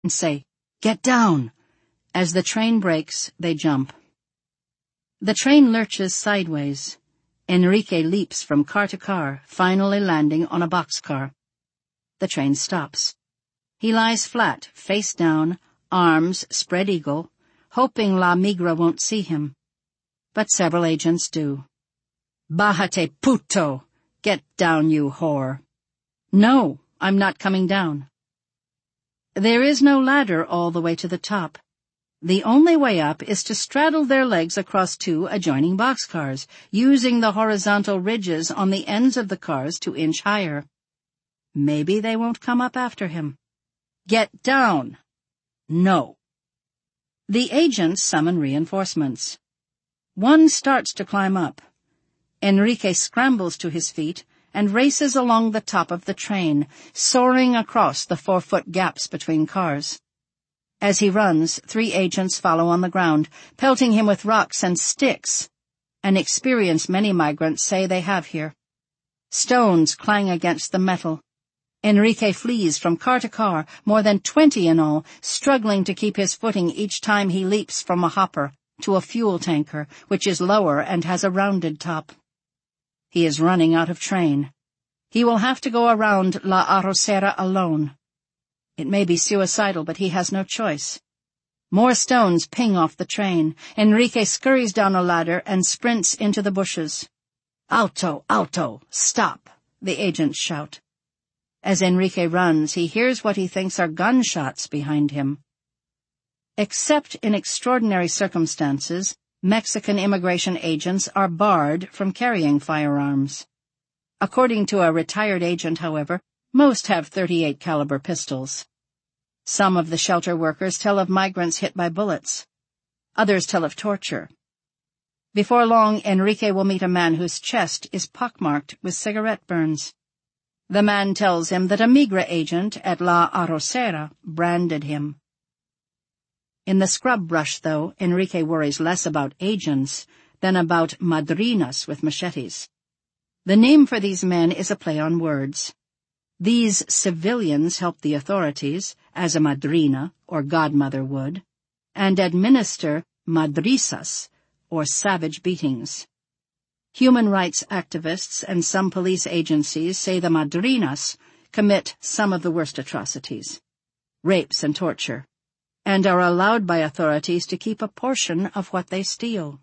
and say, "Get down!" As the train brakes, they jump. The train lurches sideways. Enrique leaps from car to car, finally landing on a boxcar. The train stops. He lies flat, face down, arms spread eagle, hoping La Migra won't see him. But several agents do. "Bájate, puto! Get down, you whore!" "No, I'm not coming down." There is no ladder all the way to the top. The only way up is to straddle their legs across two adjoining boxcars, using the horizontal ridges on the ends of the cars to inch higher. Maybe they won't come up after him. "Get down!" No. The agents summon reinforcements. One starts to climb up. Enrique scrambles to his feet and races along the top of the train, soaring across the 4-foot gaps between cars. As he runs, 3 agents follow on the ground, pelting him with rocks and sticks, an experience many migrants say they have here. Stones clang against the metal. Enrique flees from car to car, more than 20 in all, struggling to keep his footing each time he leaps from a hopper to a fuel tanker, which is lower and has a rounded top. He is running out of train. He will have to go around La Arrocera alone. It may be suicidal, but he has no choice. More stones ping off the train. Enrique scurries down a ladder and sprints into the bushes. "Alto, alto, stop," the agents shout. As Enrique runs, he hears what he thinks are gunshots behind him. Except in extraordinary circumstances, Mexican immigration agents are barred from carrying firearms. According to a retired agent, however, most have .38 caliber pistols. Some of the shelter workers tell of migrants hit by bullets. Others tell of torture. Before long, Enrique will meet a man whose chest is pockmarked with cigarette burns. The man tells him that a Migra agent at La Arrocera branded him. In the scrub brush, though, Enrique worries less about agents than about madrinas with machetes. The name for these men is a play on words. These civilians help the authorities, as a madrina, or godmother, would, and administer madrisas, or savage beatings. Human rights activists and some police agencies say the madrinas commit some of the worst atrocities, rapes and torture, and are allowed by authorities to keep a portion of what they steal.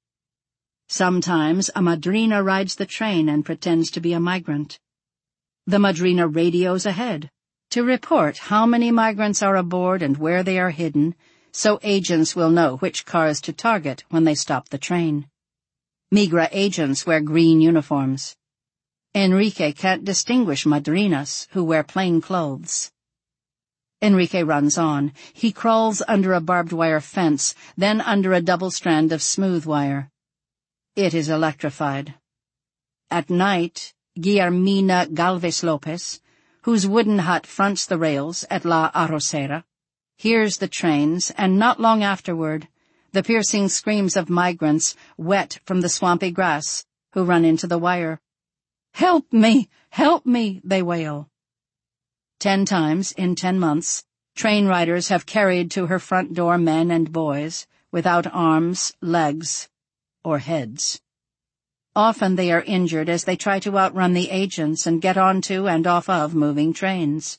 Sometimes a madrina rides the train and pretends to be a migrant. The madrina radios ahead to report how many migrants are aboard and where they are hidden, so agents will know which cars to target when they stop the train. Migra agents wear green uniforms. Enrique can't distinguish madrinas who wear plain clothes. Enrique runs on. He crawls under a barbed wire fence, then under a double strand of smooth wire. It is electrified. At night, Guillermina Galvez Lopez, whose wooden hut fronts the rails at La Arrocera, hears the trains, and not long afterward, the piercing screams of migrants wet from the swampy grass who run into the wire. "Help me! Help me!" they wail. 10 times in 10 months, train riders have carried to her front door men and boys without arms, legs, or heads. Often they are injured as they try to outrun the agents and get onto and off of moving trains.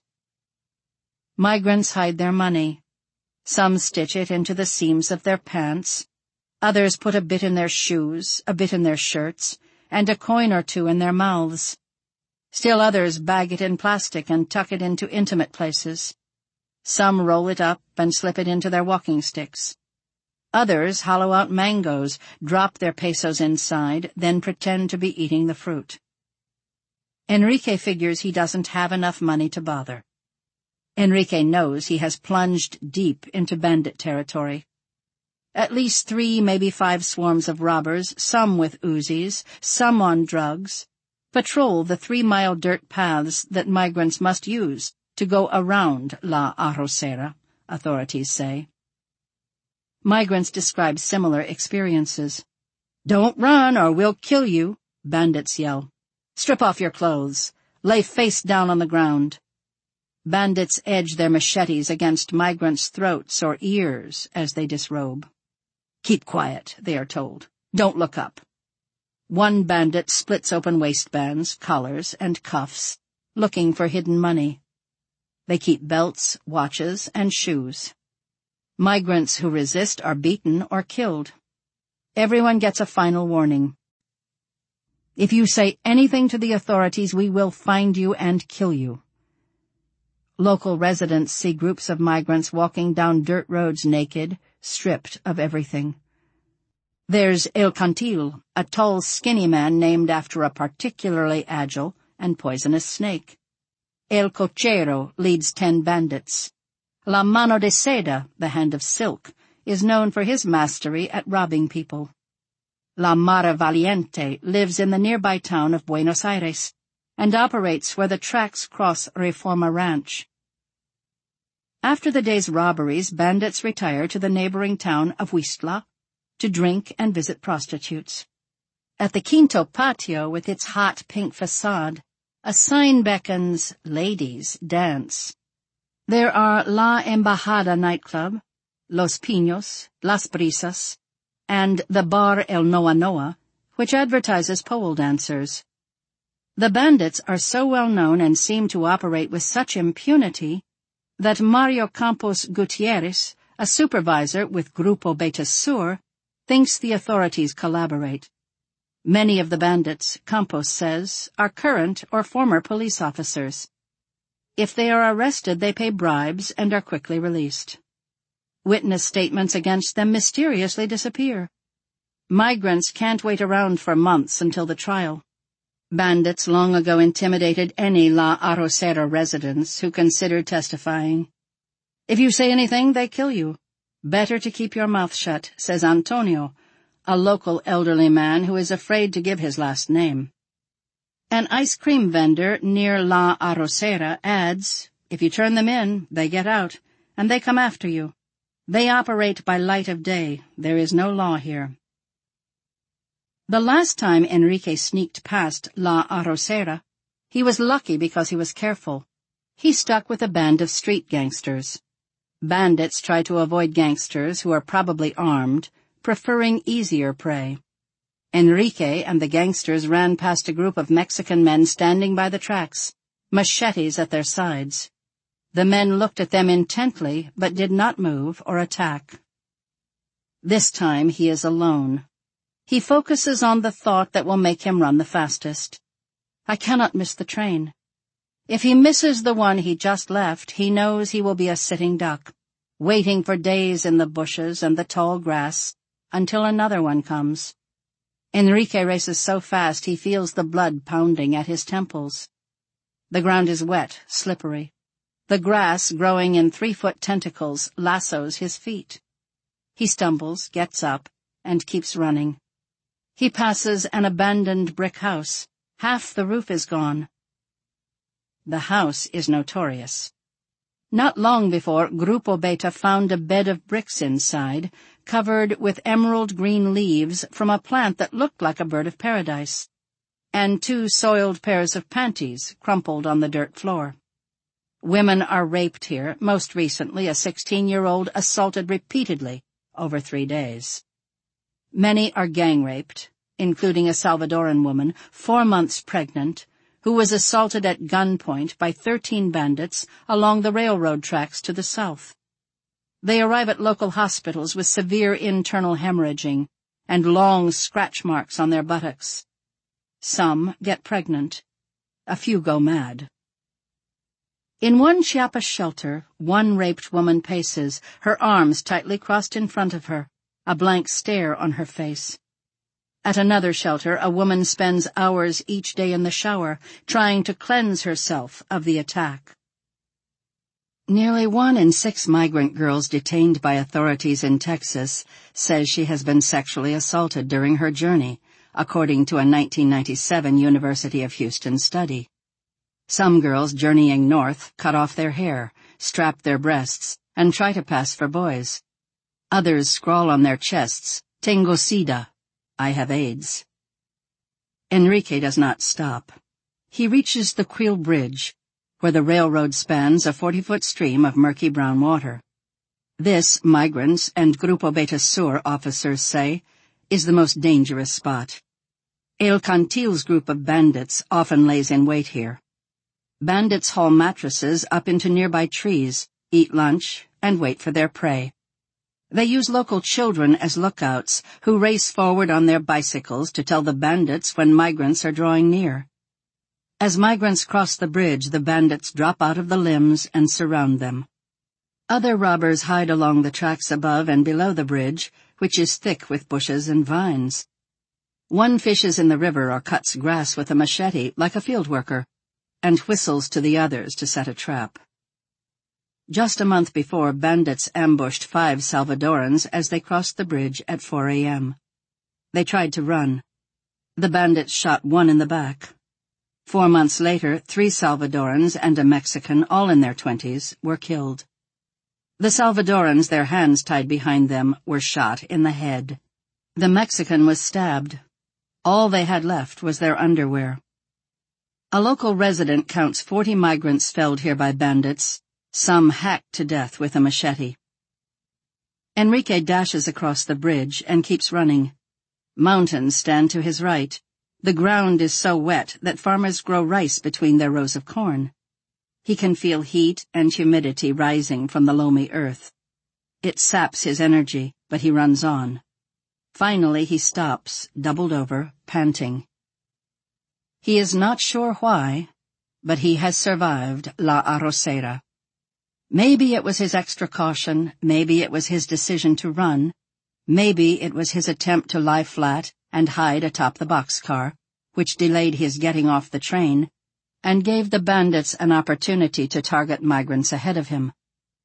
Migrants hide their money. Some stitch it into the seams of their pants. Others put a bit in their shoes, a bit in their shirts, and a coin or two in their mouths. Still others bag it in plastic and tuck it into intimate places. Some roll it up and slip it into their walking sticks. Others hollow out mangoes, drop their pesos inside, then pretend to be eating the fruit. Enrique figures he doesn't have enough money to bother. Enrique knows he has plunged deep into bandit territory. At least 3, maybe 5 swarms of robbers, some with Uzis, some on drugs, patrol the 3-mile dirt paths that migrants must use to go around La Arrocera, authorities say. Migrants describe similar experiences. "Don't run or we'll kill you," bandits yell. "Strip off your clothes. Lay face down on the ground." Bandits edge their machetes against migrants' throats or ears as they disrobe. "Keep quiet," they are told. "Don't look up." One bandit splits open waistbands, collars, and cuffs, looking for hidden money. They keep belts, watches, and shoes. Migrants who resist are beaten or killed. Everyone gets a final warning. "If you say anything to the authorities, we will find you and kill you." Local residents see groups of migrants walking down dirt roads naked, stripped of everything. There's El Cantil, a tall, skinny man named after a particularly agile and poisonous snake. El Cochero leads 10 bandits. La Mano de Seda, the hand of silk, is known for his mastery at robbing people. La Mara Valiente lives in the nearby town of Buenos Aires and operates where the tracks cross Reforma Ranch. After the day's robberies, bandits retire to the neighboring town of Huistla to drink and visit prostitutes. At the Quinto Patio, with its hot pink facade, a sign beckons "Ladies, dance." There are La Embajada nightclub, Los Pinos, Las Brisas, and the Bar El Noa Noa, which advertises pole dancers. The bandits are so well known and seem to operate with such impunity that Mario Campos Gutierrez, a supervisor with Grupo Beta Sur, thinks the authorities collaborate. Many of the bandits, Campos says, are current or former police officers. If they are arrested, they pay bribes and are quickly released. Witness statements against them mysteriously disappear. Migrants can't wait around for months until the trial. Bandits long ago intimidated any La Arrocera residents who considered testifying. "If you say anything, they kill you. Better to keep your mouth shut," says Antonio, a local elderly man who is afraid to give his last name. An ice cream vendor near La Arrocera adds, "If you turn them in, they get out, and they come after you. They operate by light of day. There is no law here." The last time Enrique sneaked past La Arrocera, he was lucky because he was careful. He stuck with a band of street gangsters. Bandits try to avoid gangsters who are probably armed, preferring easier prey. Enrique and the gangsters ran past a group of Mexican men standing by the tracks, machetes at their sides. The men looked at them intently, but did not move or attack. This time he is alone. He focuses on the thought that will make him run the fastest. I cannot miss the train. If he misses the one he just left, he knows he will be a sitting duck, waiting for days in the bushes and the tall grass until another one comes. Enrique races so fast he feels the blood pounding at his temples. The ground is wet, slippery. The grass, growing in 3-foot tentacles, lassos his feet. He stumbles, gets up, and keeps running. He passes an abandoned brick house. Half the roof is gone. The house is notorious. Not long before, Grupo Beta found a bed of bricks inside, covered with emerald green leaves from a plant that looked like a bird of paradise, and 2 soiled pairs of panties crumpled on the dirt floor. Women are raped here, most recently a 16-year-old assaulted repeatedly over 3 days. Many are gang-raped, including a Salvadoran woman, 4 months pregnant, who was assaulted at gunpoint by 13 bandits along the railroad tracks to the south. They arrive at local hospitals with severe internal hemorrhaging and long scratch marks on their buttocks. Some get pregnant. A few go mad. In one Chiapas shelter, one raped woman paces, her arms tightly crossed in front of her, a blank stare on her face. At another shelter, a woman spends hours each day in the shower, trying to cleanse herself of the attack. Nearly 1 in 6 migrant girls detained by authorities in Texas says she has been sexually assaulted during her journey, according to a 1997 University of Houston study. Some girls journeying north cut off their hair, strap their breasts, and try to pass for boys. Others scrawl on their chests, "Tengo SIDA," I have AIDS. Enrique does not stop. He reaches the Creel Bridge, where the railroad spans a 40-foot stream of murky brown water. This, migrants and Grupo Beta Sur officers say, is the most dangerous spot. El Cantil's group of bandits often lays in wait here. Bandits haul mattresses up into nearby trees, eat lunch, and wait for their prey. They use local children as lookouts who race forward on their bicycles to tell the bandits when migrants are drawing near. As migrants cross the bridge, the bandits drop out of the limbs and surround them. Other robbers hide along the tracks above and below the bridge, which is thick with bushes and vines. One fishes in the river or cuts grass with a machete like a field worker, and whistles to the others to set a trap. Just a month before, bandits ambushed 5 Salvadorans as they crossed the bridge at 4 a.m. They tried to run. The bandits shot one in the back. 4 months later, 3 Salvadorans and a Mexican, all in their 20s, were killed. The Salvadorans, their hands tied behind them, were shot in the head. The Mexican was stabbed. All they had left was their underwear. A local resident counts 40 migrants felled here by bandits, some hacked to death with a machete. Enrique dashes across the bridge and keeps running. Mountains stand to his right. The ground is so wet that farmers grow rice between their rows of corn. He can feel heat and humidity rising from the loamy earth. It saps his energy, but he runs on. Finally he stops, doubled over, panting. He is not sure why, but he has survived La Arrocera. Maybe it was his extra caution, maybe it was his decision to run, maybe it was his attempt to lie flat and hide atop the boxcar, which delayed his getting off the train, and gave the bandits an opportunity to target migrants ahead of him.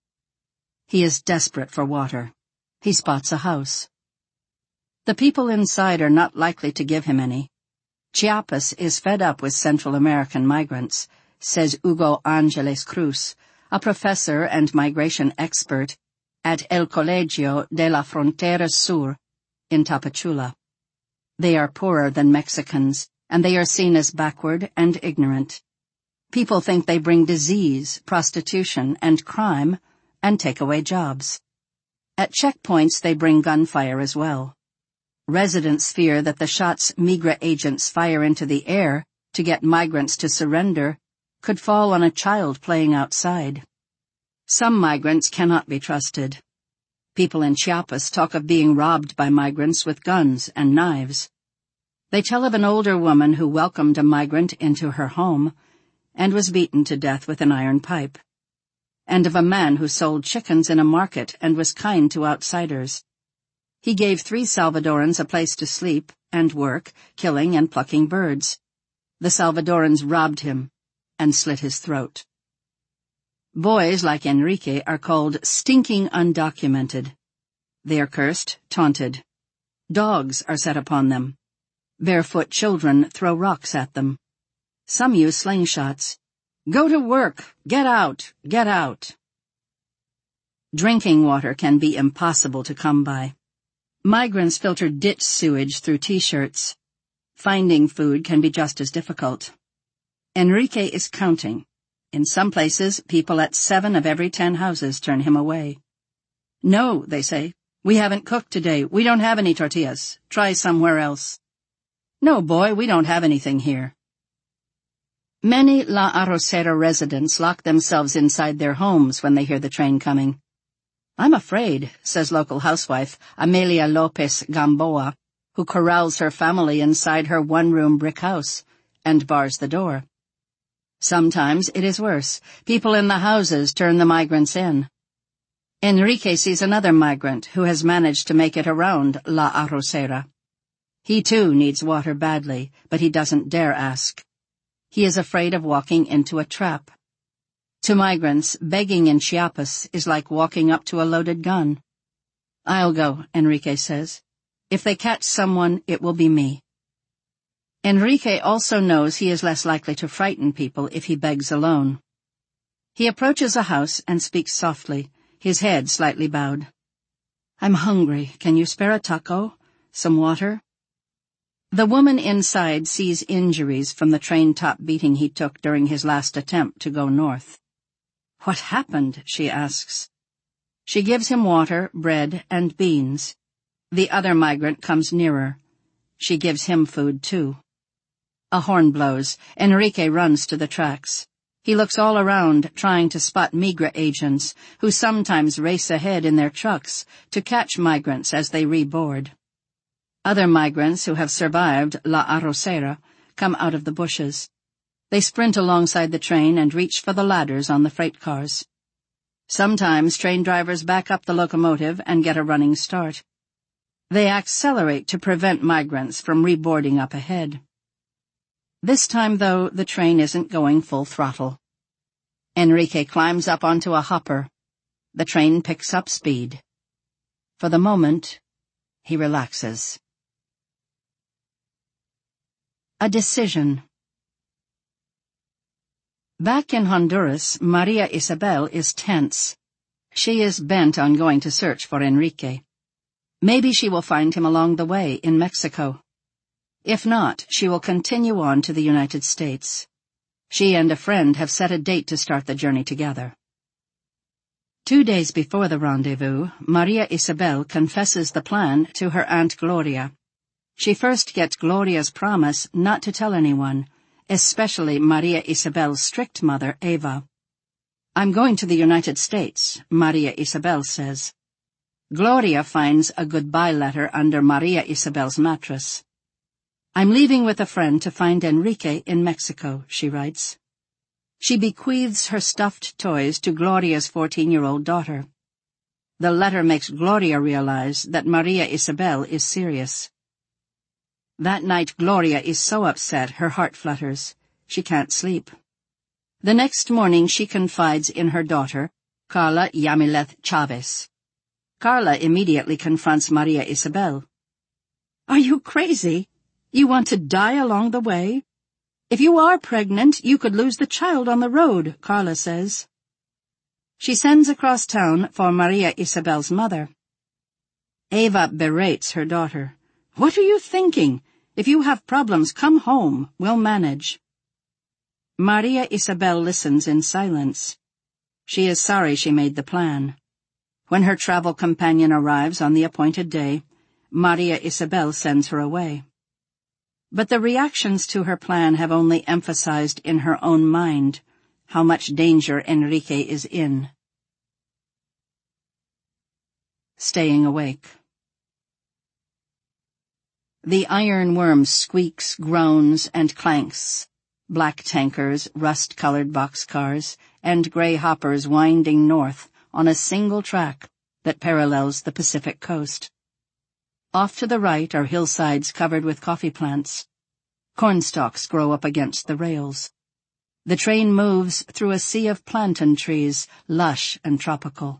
He is desperate for water. He spots a house. The people inside are not likely to give him any. Chiapas is fed up with Central American migrants, says Hugo Angeles Cruz, a professor and migration expert at El Colegio de la Frontera Sur in Tapachula. They are poorer than Mexicans, and they are seen as backward and ignorant. People think they bring disease, prostitution, and crime, and take away jobs. At checkpoints they bring gunfire as well. Residents fear that the shots Migra agents fire into the air to get migrants to surrender could fall on a child playing outside. Some migrants cannot be trusted. People in Chiapas talk of being robbed by migrants with guns and knives. They tell of an older woman who welcomed a migrant into her home and was beaten to death with an iron pipe, and of a man who sold chickens in a market and was kind to outsiders. He gave 3 Salvadorans a place to sleep and work, killing and plucking birds. The Salvadorans robbed him and slit his throat. Boys like Enrique are called stinking undocumented. They are cursed, taunted. Dogs are set upon them. Barefoot children throw rocks at them. Some use slingshots. Go to work! Get out! Get out! Drinking water can be impossible to come by. Migrants filter ditch sewage through T-shirts. Finding food can be just as difficult. Enrique is counting. In some places, people at 7 of every 10 houses turn him away. No, they say. We haven't cooked today. We don't have any tortillas. Try somewhere else. No, boy, we don't have anything here. Many La Arrocera residents lock themselves inside their homes when they hear the train coming. I'm afraid, says local housewife Amelia Lopez Gamboa, who corrals her family inside her one-room brick house and bars the door. Sometimes it is worse. People in the houses turn the migrants in. Enrique sees another migrant who has managed to make it around La Arrocera. He too needs water badly, but he doesn't dare ask. He is afraid of walking into a trap. To migrants, begging in Chiapas is like walking up to a loaded gun. I'll go, Enrique says. If they catch someone, it will be me. Enrique also knows he is less likely to frighten people if he begs alone. He approaches a house and speaks softly, his head slightly bowed. I'm hungry. Can you spare a taco? Some water? The woman inside sees injuries from the train top beating he took during his last attempt to go north. "What happened?" she asks. She gives him water, bread, and beans. The other migrant comes nearer. She gives him food, too. A horn blows. Enrique runs to the tracks. He looks all around, trying to spot migra agents, who sometimes race ahead in their trucks to catch migrants as they reboard. Other migrants who have survived La Arrocera come out of the bushes. They sprint alongside the train and reach for the ladders on the freight cars. Sometimes train drivers back up the locomotive and get a running start. They accelerate to prevent migrants from reboarding up ahead. This time, though, the train isn't going full throttle. Enrique climbs up onto a hopper. The train picks up speed. For the moment, he relaxes. A decision. Back in Honduras, Maria Isabel is tense. She is bent on going to search for Enrique. Maybe she will find him along the way in Mexico. If not, she will continue on to the United States. She and a friend have set a date to start the journey together. 2 days before the rendezvous, Maria Isabel confesses the plan to her Aunt Gloria. She first gets Gloria's promise not to tell anyone, especially Maria Isabel's strict mother, Eva. "I'm going to the United States," Maria Isabel says. Gloria finds a goodbye letter under Maria Isabel's mattress. "I'm leaving with a friend to find Enrique in Mexico," she writes. She bequeaths her stuffed toys to Gloria's 14-year-old daughter. The letter makes Gloria realize that Maria Isabel is serious. That night, Gloria is so upset her heart flutters. She can't sleep. The next morning, she confides in her daughter, Carla Yamileth Chavez. Carla immediately confronts Maria Isabel. "Are you crazy? You want to die along the way? If you are pregnant, you could lose the child on the road," Carla says. She sends across town for Maria Isabel's mother. Eva berates her daughter. "What are you thinking? If you have problems, come home. We'll manage." Maria Isabel listens in silence. She is sorry she made the plan. When her travel companion arrives on the appointed day, Maria Isabel sends her away. But the reactions to her plan have only emphasized in her own mind how much danger Enrique is in. Staying awake. The iron worm squeaks, groans, and clanks. Black tankers, rust-colored boxcars, and gray hoppers winding north on a single track that parallels the Pacific coast. Off to the right are hillsides covered with coffee plants. Cornstalks grow up against the rails. The train moves through a sea of plantain trees, lush and tropical.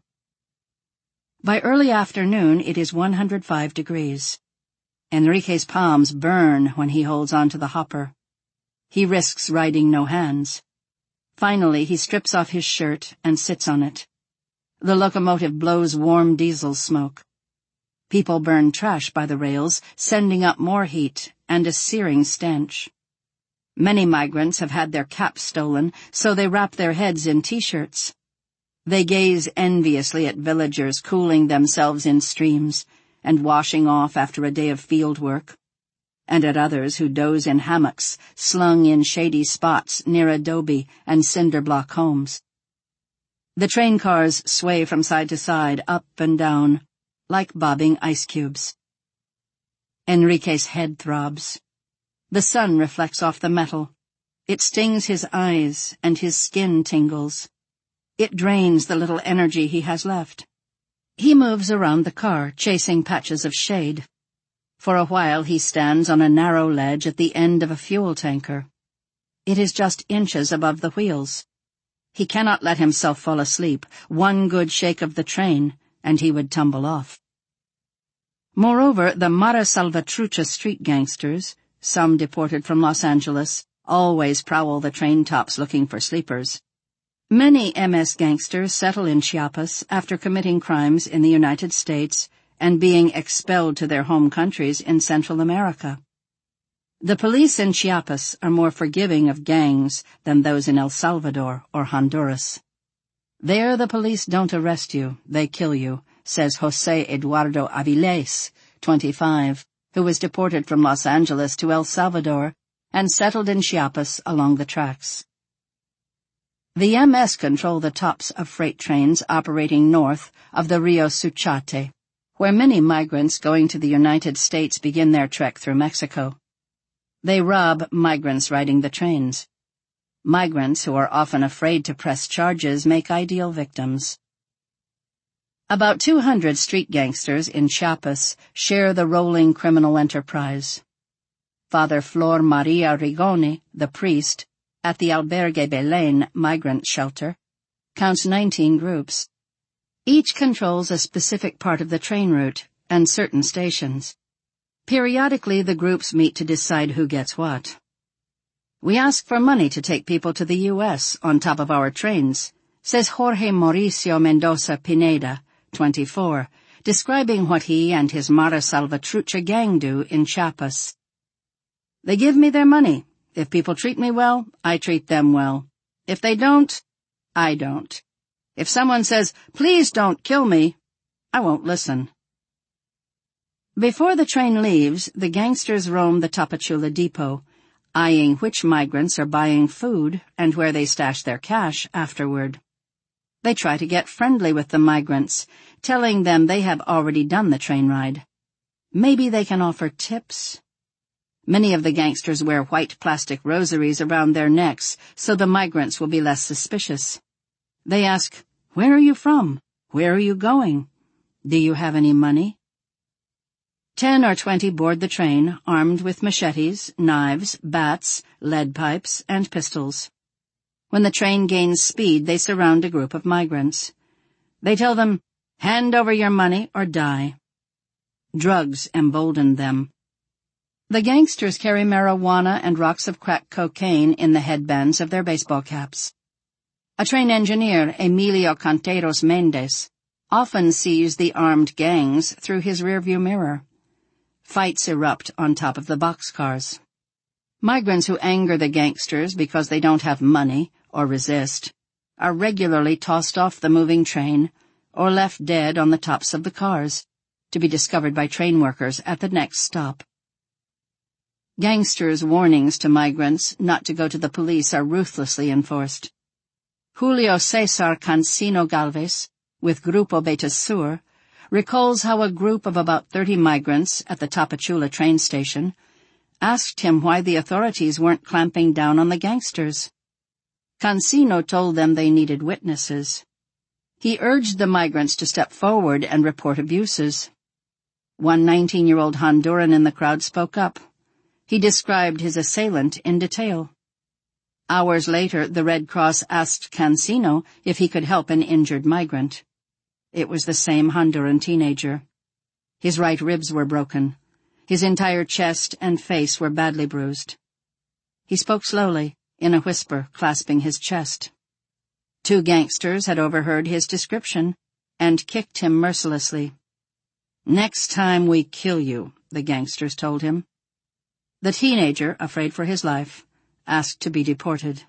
By early afternoon, it is 105 degrees. Enrique's palms burn when he holds onto the hopper. He risks riding no hands. Finally, he strips off his shirt and sits on it. The locomotive blows warm diesel smoke. People burn trash by the rails, sending up more heat and a searing stench. Many migrants have had their caps stolen, so they wrap their heads in T-shirts. They gaze enviously at villagers cooling themselves in streams and washing off after a day of field work, and at others who doze in hammocks slung in shady spots near adobe and cinder block homes. The train cars sway from side to side, up and down, like bobbing ice cubes. Enrique's head throbs. The sun reflects off the metal. It stings his eyes, and his skin tingles. It drains the little energy he has left. He moves around the car, chasing patches of shade. For a while he stands on a narrow ledge at the end of a fuel tanker. It is just inches above the wheels. He cannot let himself fall asleep. One good shake of the train, and he would tumble off. Moreover, the Mara Salvatrucha street gangsters, some deported from Los Angeles, always prowl the train tops looking for sleepers. Many MS gangsters settle in Chiapas after committing crimes in the United States and being expelled to their home countries in Central America. The police in Chiapas are more forgiving of gangs than those in El Salvador or Honduras. There the police don't arrest you, they kill you, says Jose Eduardo Aviles, 25, who was deported from Los Angeles to El Salvador and settled in Chiapas along the tracks. The MS control the tops of freight trains operating north of the Rio Suchiate, where many migrants going to the United States begin their trek through Mexico. They rob migrants riding the trains. Migrants who are often afraid to press charges make ideal victims. About 200 street gangsters in Chiapas share the rolling criminal enterprise. Father Flor Maria Rigoni, the priest, at the Albergue Belén migrant shelter, counts 19 groups. Each controls a specific part of the train route and certain stations. Periodically, the groups meet to decide who gets what. We ask for money to take people to the U.S. on top of our trains, says Jorge Mauricio Mendoza Pineda, 24, describing what he and his Mara Salvatrucha gang do in Chiapas. They give me their money. If people treat me well, I treat them well. If they don't, I don't. If someone says, "Please don't kill me," I won't listen. Before the train leaves, the gangsters roam the Tapachula depot, eyeing which migrants are buying food and where they stash their cash afterward. They try to get friendly with the migrants, telling them they have already done the train ride. Maybe they can offer tips. Many of the gangsters wear white plastic rosaries around their necks so the migrants will be less suspicious. They ask, "Where are you from? Where are you going? Do you have any money?" 10 or 20 board the train, armed with machetes, knives, bats, lead pipes, and pistols. When the train gains speed, they surround a group of migrants. They tell them, "Hand over your money or die." Drugs embolden them. The gangsters carry marijuana and rocks of crack cocaine in the headbands of their baseball caps. A train engineer, Emilio Canteros Mendez, often sees the armed gangs through his rearview mirror. Fights erupt on top of the boxcars. Migrants who anger the gangsters because they don't have money or resist are regularly tossed off the moving train or left dead on the tops of the cars, to be discovered by train workers at the next stop. Gangsters' warnings to migrants not to go to the police are ruthlessly enforced. Julio Cesar Cancino Galvez, with Grupo Betasur, recalls how a group of about 30 migrants at the Tapachula train station asked him why the authorities weren't clamping down on the gangsters. Cancino told them they needed witnesses. He urged the migrants to step forward and report abuses. One 19-year-old Honduran in the crowd spoke up. He described his assailant in detail. Hours later, the Red Cross asked Cancino if he could help an injured migrant. It was the same Honduran teenager. His right ribs were broken. His entire chest and face were badly bruised. He spoke slowly, in a whisper, clasping his chest. 2 gangsters had overheard his description and kicked him mercilessly. "Next time we kill you," the gangsters told him. The teenager, afraid for his life, asked to be deported.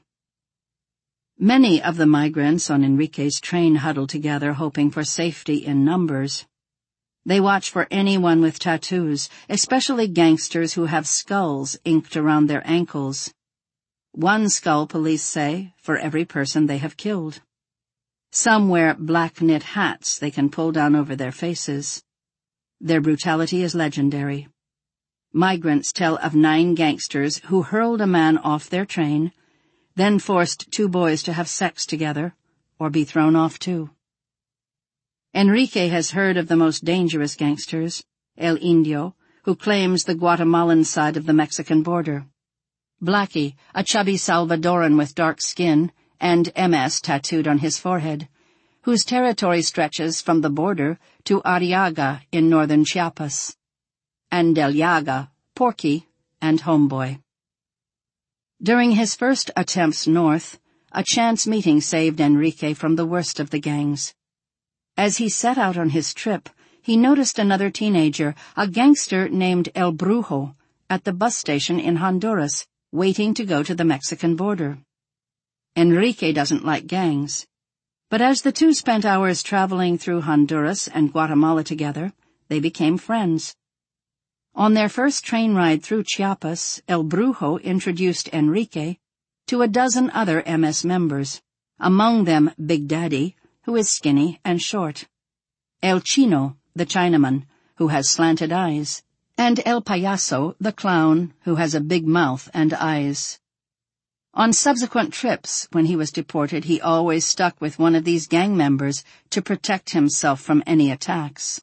Many of the migrants on Enrique's train huddled together, hoping for safety in numbers. They watch for anyone with tattoos, especially gangsters who have skulls inked around their ankles. 1 skull, police say, for every person they have killed. Some wear black knit hats they can pull down over their faces. Their brutality is legendary. Migrants tell of 9 gangsters who hurled a man off their train, then forced 2 boys to have sex together, or be thrown off too. Enrique has heard of the most dangerous gangsters, El Indio, who claims the Guatemalan side of the Mexican border. Blackie, a chubby Salvadoran with dark skin and MS tattooed on his forehead, whose territory stretches from the border to Arriaga in northern Chiapas. And Del Llaga, Porky, and Homeboy. During his first attempts north, a chance meeting saved Enrique from the worst of the gangs. As he set out on his trip, he noticed another teenager, a gangster named El Brujo, at the bus station in Honduras, waiting to go to the Mexican border. Enrique doesn't like gangs, but as the two spent hours traveling through Honduras and Guatemala together, they became friends. On their first train ride through Chiapas, El Brujo introduced Enrique to a dozen other MS members, among them Big Daddy, who is skinny and short, El Chino, the Chinaman, who has slanted eyes, and El Payaso, the clown, who has a big mouth and eyes. On subsequent trips, when he was deported, he always stuck with one of these gang members to protect himself from any attacks.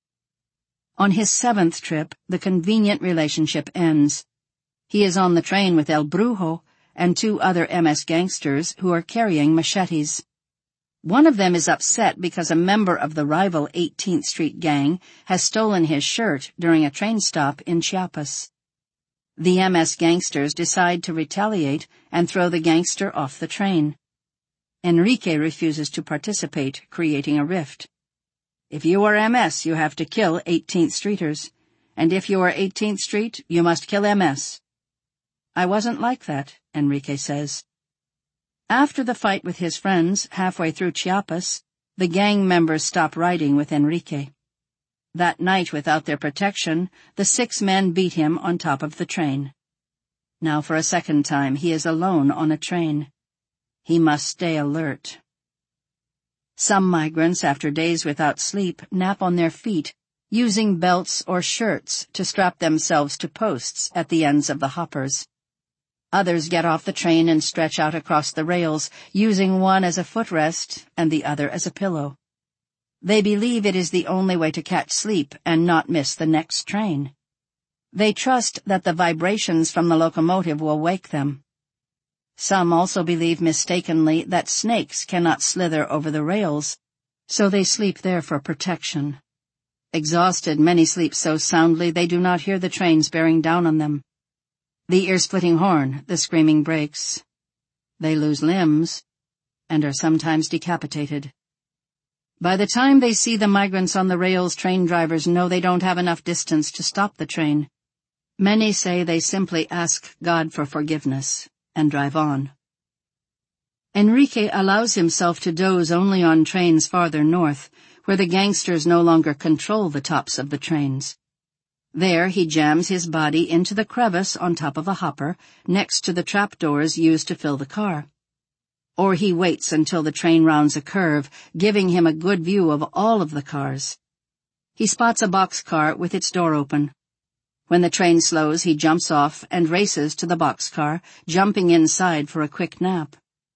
On his 7th trip, the convenient relationship ends. He is on the train with El Brujo and 2 other MS gangsters who are carrying machetes. One of them is upset because a member of the rival 18th Street gang has stolen his shirt during a train stop in Chiapas. The MS gangsters decide to retaliate and throw the gangster off the train. Enrique refuses to participate, creating a rift. If you are MS, you have to kill 18th Streeters, and if you are 18th Street, you must kill MS. I wasn't like that, Enrique says. After the fight with his friends, halfway through Chiapas, the gang members stop riding with Enrique. That night, without their protection, the 6 men beat him on top of the train. Now for a second time, he is alone on a train. He must stay alert. Some migrants, after days without sleep, nap on their feet, using belts or shirts to strap themselves to posts at the ends of the hoppers. Others get off the train and stretch out across the rails, using one as a footrest and the other as a pillow. They believe it is the only way to catch sleep and not miss the next train. They trust that the vibrations from the locomotive will wake them. Some also believe mistakenly that snakes cannot slither over the rails, so they sleep there for protection. Exhausted, many sleep so soundly they do not hear the trains bearing down on them. The ear-splitting horn, the screaming brakes. They lose limbs and are sometimes decapitated. By the time they see the migrants on the rails, train drivers know they don't have enough distance to stop the train. Many say they simply ask God for forgiveness and drive on. Enrique allows himself to doze only on trains farther north, where the gangsters no longer control the tops of the trains. There he jams his body into the crevice on top of a hopper, next to the trapdoors used to fill the car. Or he waits until the train rounds a curve, giving him a good view of all of the cars. He spots a boxcar with its door open. When the train slows, he jumps off and races to the boxcar, jumping inside for a quick nap.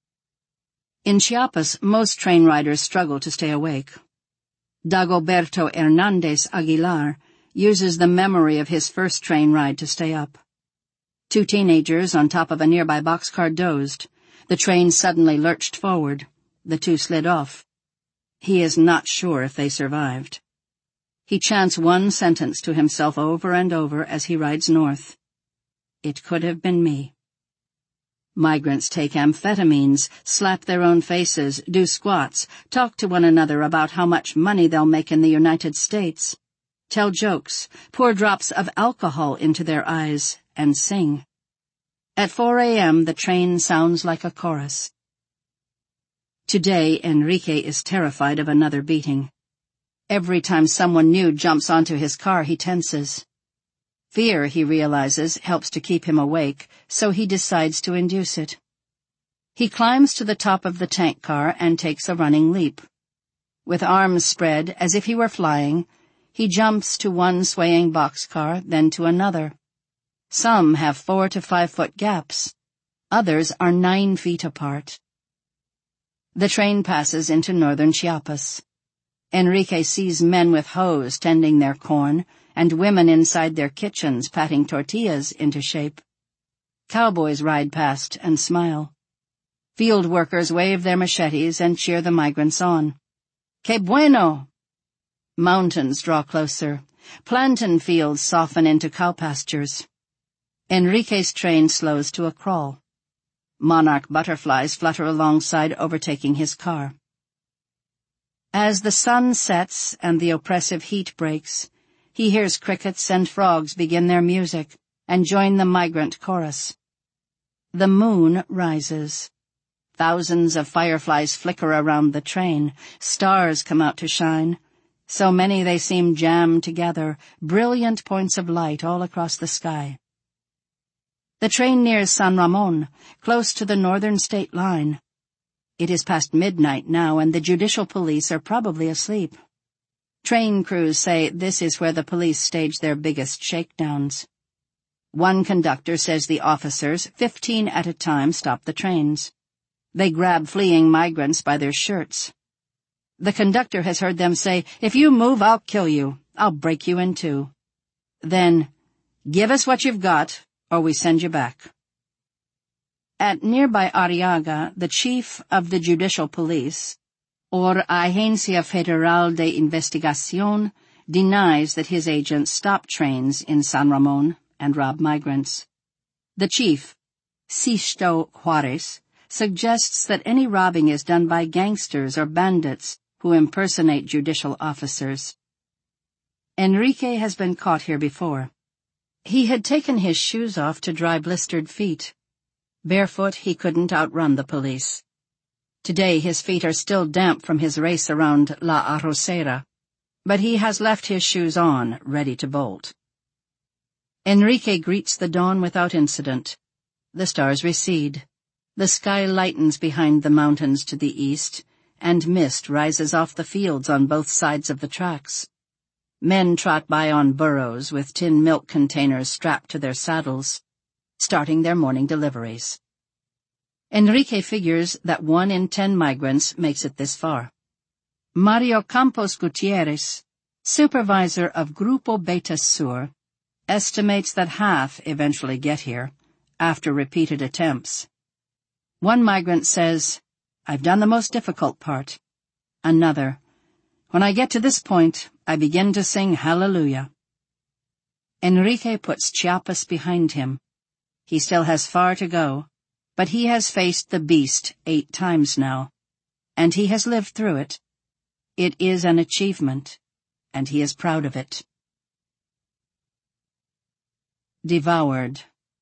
In Chiapas, most train riders struggle to stay awake. Dagoberto Hernandez Aguilar uses the memory of his first train ride to stay up. 2 teenagers on top of a nearby boxcar dozed. The train suddenly lurched forward. The 2 slid off. He is not sure if they survived. He chants one sentence to himself over and over as he rides north. It could have been me. Migrants take amphetamines, slap their own faces, do squats, talk to one another about how much money they'll make in the United States, tell jokes, pour drops of alcohol into their eyes, and sing. At 4 a.m., the train sounds like a chorus. Today, Enrique is terrified of another beating. Every time someone new jumps onto his car, he tenses. Fear, he realizes, helps to keep him awake, so he decides to induce it. He climbs to the top of the tank car and takes a running leap. With arms spread, as if he were flying, he jumps to one swaying boxcar, then to another. Some have 4 to 5 foot gaps. Others are 9 feet apart. The train passes into northern Chiapas. Enrique sees men with hoes tending their corn, and women inside their kitchens patting tortillas into shape. Cowboys ride past and smile. Field workers wave their machetes and cheer the migrants on. Que bueno! Mountains draw closer. Plantain fields soften into cow pastures. Enrique's train slows to a crawl. Monarch butterflies flutter alongside, overtaking his car. As the sun sets and the oppressive heat breaks, he hears crickets and frogs begin their music, and join the migrant chorus. The moon rises. Thousands of fireflies flicker around the train. Stars come out to shine. So many they seem jammed together, brilliant points of light all across the sky. The train nears San Ramon, close to the northern state line. It is past midnight now, and the judicial police are probably asleep. Train crews say this is where the police stage their biggest shakedowns. One conductor says the officers, 15 at a time, stop the trains. They grab fleeing migrants by their shirts. The conductor has heard them say, "If you move, I'll kill you. I'll break you in two." Then, "Give us what you've got, or we send you back." At nearby Arriaga, the chief of the judicial police, or Agencia Federal de Investigación, denies that his agents stop trains in San Ramon and rob migrants. The chief, Sixto Juarez, suggests that any robbing is done by gangsters or bandits who impersonate judicial officers. Enrique has been caught here before. He had taken his shoes off to dry blistered feet. Barefoot, he couldn't outrun the police. Today his feet are still damp from his race around La Arrocera, but he has left his shoes on, ready to bolt. Enrique greets the dawn without incident. The stars recede. The sky lightens behind the mountains to the east, and mist rises off the fields on both sides of the tracks. Men trot by on burros with tin milk containers strapped to their saddles, starting their morning deliveries. Enrique figures that 1 in 10 migrants makes it this far. Mario Campos Gutierrez, supervisor of Grupo Beta Sur, estimates that half eventually get here, after repeated attempts. One migrant says, "I've done the most difficult part." Another, "When I get to this point, I begin to sing hallelujah." Enrique puts Chiapas behind him. He still has far to go, but he has faced the beast 8 times now, and he has lived through it. It is an achievement, and he is proud of it. Devoured.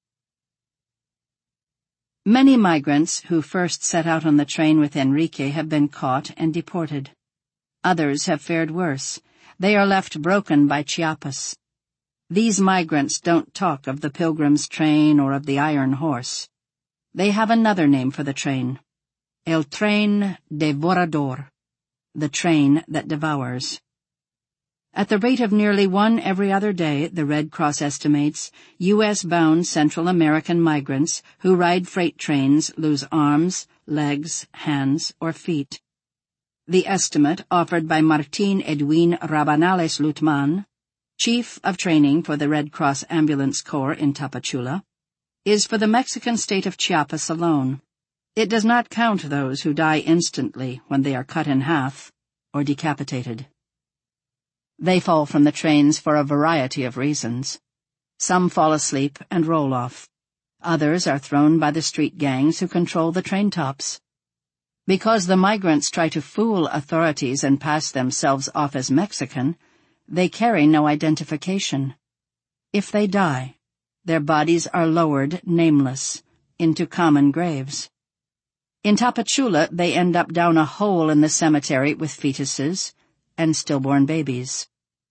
Many migrants who first set out on the train with Enrique have been caught and deported. Others have fared worse. They are left broken by Chiapas. These migrants don't talk of the Pilgrim's train or of the Iron Horse. They have another name for the train: El Tren Devorador, the train that devours. At the rate of nearly 1 every other day, the Red Cross estimates, U.S.-bound Central American migrants who ride freight trains lose arms, legs, hands, or feet. The estimate, offered by Martín Edwin Rabanales Lutman, Chief of Training for the Red Cross Ambulance Corps in Tapachula, is for the Mexican state of Chiapas alone. It does not count those who die instantly when they are cut in half or decapitated. They fall from the trains for a variety of reasons. Some fall asleep and roll off. Others are thrown by the street gangs who control the train tops. Because the migrants try to fool authorities and pass themselves off as Mexican, they carry no identification. If they die, their bodies are lowered, nameless, into common graves. In Tapachula, they end up down a hole in the cemetery with fetuses and stillborn babies.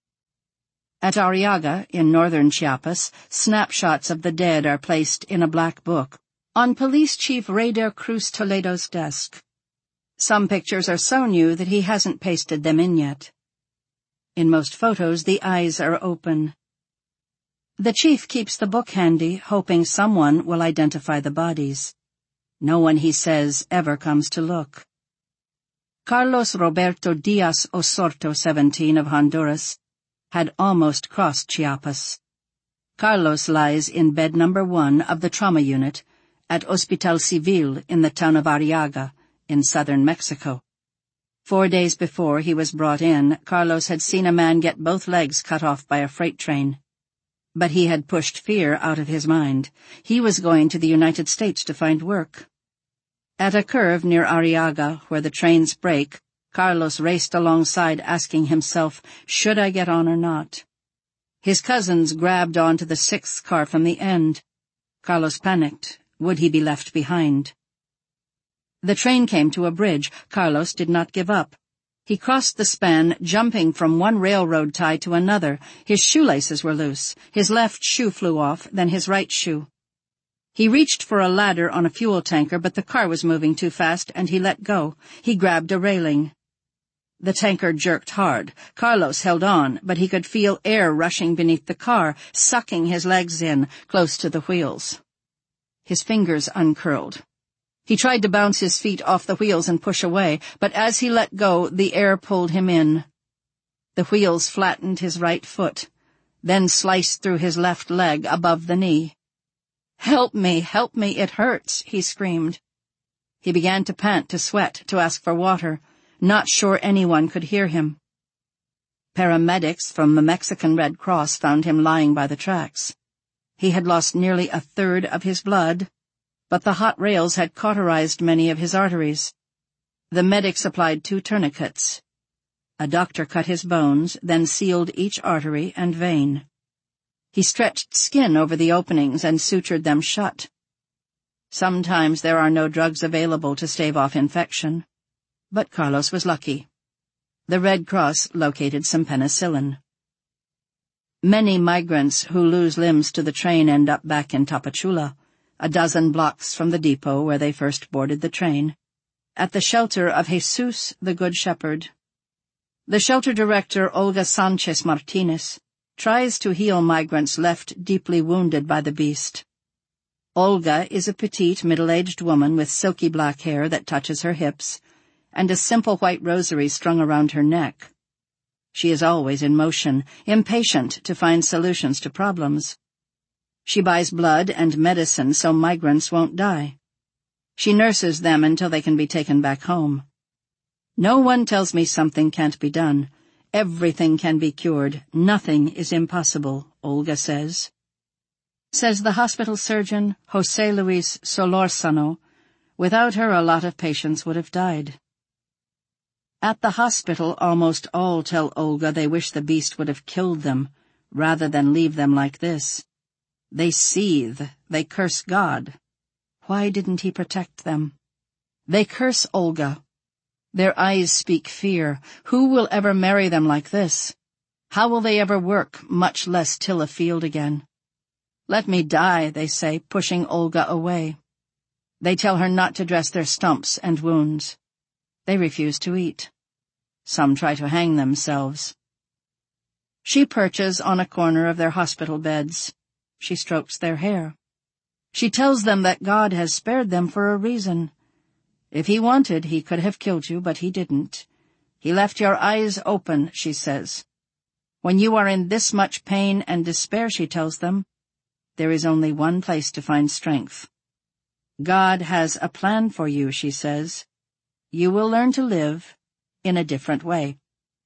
At Arriaga, in northern Chiapas, snapshots of the dead are placed in a black book on Police Chief Raider Cruz Toledo's desk. Some pictures are so new that he hasn't pasted them in yet. In most photos, the eyes are open. The chief keeps the book handy, hoping someone will identify the bodies. No one, he says, ever comes to look. Carlos Roberto Diaz Osorto, 17, of Honduras, had almost crossed Chiapas. Carlos lies in bed number 1 of the trauma unit at Hospital Civil in the town of Arriaga, in southern Mexico. 4 days before he was brought in, Carlos had seen a man get both legs cut off by a freight train. But he had pushed fear out of his mind. He was going to the United States to find work. At a curve near Arriaga, where the trains break, Carlos raced alongside, asking himself, should I get on or not? His cousins grabbed onto the sixth car from the end. Carlos panicked. Would he be left behind? The train came to a bridge. Carlos did not give up. He crossed the span, jumping from one railroad tie to another. His shoelaces were loose. His left shoe flew off, then his right shoe. He reached for a ladder on a fuel tanker, but the car was moving too fast, and he let go. He grabbed a railing. The tanker jerked hard. Carlos held on, but he could feel air rushing beneath the car, sucking his legs in, close to the wheels. His fingers uncurled. He tried to bounce his feet off the wheels and push away, but as he let go, the air pulled him in. The wheels flattened his right foot, then sliced through his left leg above the knee. Help me, it hurts," he screamed. He began to pant, to sweat, to ask for water, not sure anyone could hear him. Paramedics from the Mexican Red Cross found him lying by the tracks. He had lost nearly a third of his blood, but the hot rails had cauterized many of his arteries. The medics applied 2 tourniquets. A doctor cut his bones, then sealed each artery and vein. He stretched skin over the openings and sutured them shut. Sometimes there are no drugs available to stave off infection, but Carlos was lucky. The Red Cross located some penicillin. Many migrants who lose limbs to the train end up back in Tapachula, a dozen blocks from the depot where they first boarded the train, at the shelter of Jesus the Good Shepherd. The shelter director, Olga Sanchez Martinez, tries to heal migrants left deeply wounded by the beast. Olga is a petite, middle-aged woman with silky black hair that touches her hips, and a simple white rosary strung around her neck. She is always in motion, impatient to find solutions to problems. She buys blood and medicine so migrants won't die. She nurses them until they can be taken back home. No one tells me something can't be done. Everything can be cured. Nothing is impossible, Olga says. Says the hospital surgeon, José Luis Solórzano. Without her, a lot of patients would have died. At the hospital, almost all tell Olga they wish the beast would have killed them, rather than leave them like this. They seethe. They curse God. Why didn't he protect them? They curse Olga. Their eyes speak fear. Who will ever marry them like this? How will they ever work, much less till a field again? Let me die, they say, pushing Olga away. They tell her not to dress their stumps and wounds. They refuse to eat. Some try to hang themselves. She perches on a corner of their hospital beds. She strokes their hair. She tells them that God has spared them for a reason. If he wanted, he could have killed you, but he didn't. He left your eyes open, she says. When you are in this much pain and despair, she tells them, there is only one place to find strength. God has a plan for you, she says. You will learn to live in a different way.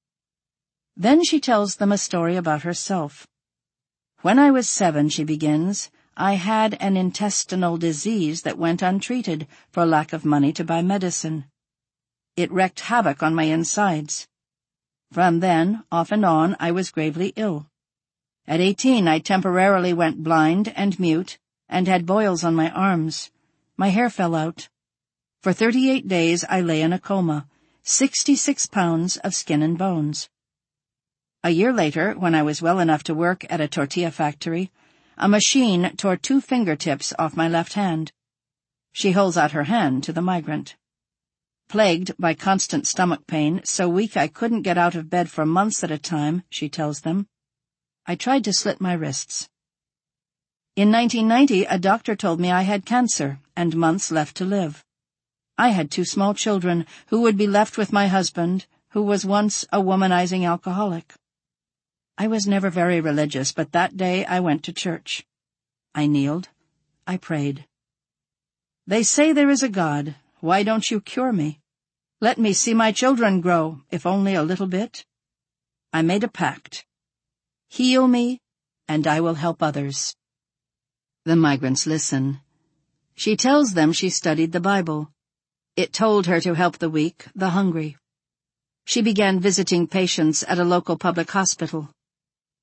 Then she tells them a story about herself. When I was 7, she begins, I had an intestinal disease that went untreated for lack of money to buy medicine. It wreaked havoc on my insides. From then, off and on, I was gravely ill. At 18, I temporarily went blind and mute and had boils on my arms. My hair fell out. For 38 days, I lay in a coma, 66 pounds of skin and bones. A year later, when I was well enough to work at a tortilla factory, a machine tore 2 fingertips off my left hand. She holds out her hand to the migrant. Plagued by constant stomach pain, so weak I couldn't get out of bed for months at a time, she tells them, I tried to slit my wrists. In 1990, a doctor told me I had cancer and months left to live. I had 2 small children who would be left with my husband, who was once a womanizing alcoholic. I was never very religious, but that day I went to church. I kneeled. I prayed. They say there is a God. Why don't you cure me? Let me see my children grow, if only a little bit. I made a pact. Heal me, and I will help others. The migrants listen. She tells them she studied the Bible. It told her to help the weak, the hungry. She began visiting patients at a local public hospital.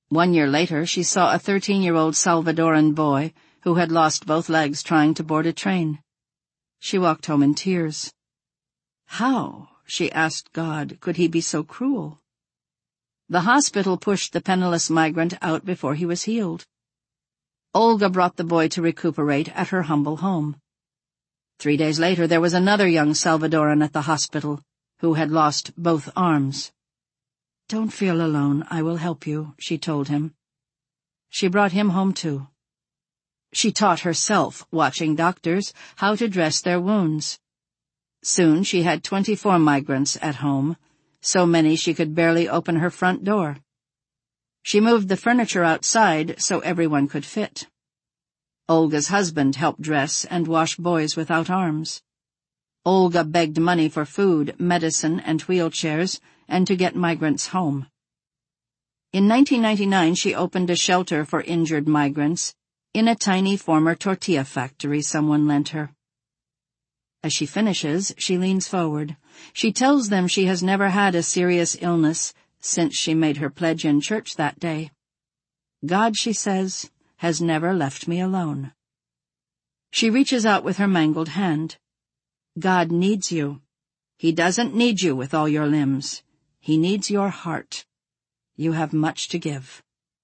1 year later, she saw a 13-year-old Salvadoran boy who had lost both legs trying to board a train. She walked home in tears. How, she asked God, could he be so cruel? The hospital pushed the penniless migrant out before he was healed. Olga brought the boy to recuperate at her humble home. 3 days later, there was another young Salvadoran at the hospital who had lost both arms. "Don't feel alone, I will help you," she told him. She brought him home too. She taught herself, watching doctors, how to dress their wounds. Soon she had 24 migrants at home, so many she could barely open her front door. She moved the furniture outside so everyone could fit. Olga's husband helped dress and wash boys without arms. Olga begged money for food, medicine, and wheelchairs, and to get migrants home. In 1999, she opened a shelter for injured migrants in a tiny former tortilla factory someone lent her. As she finishes, she leans forward. She tells them she has never had a serious illness since she made her pledge in church that day. God, she says, has never left me alone. She reaches out with her mangled hand. God needs you. He doesn't need you with all your limbs. He needs your heart. You have much to give.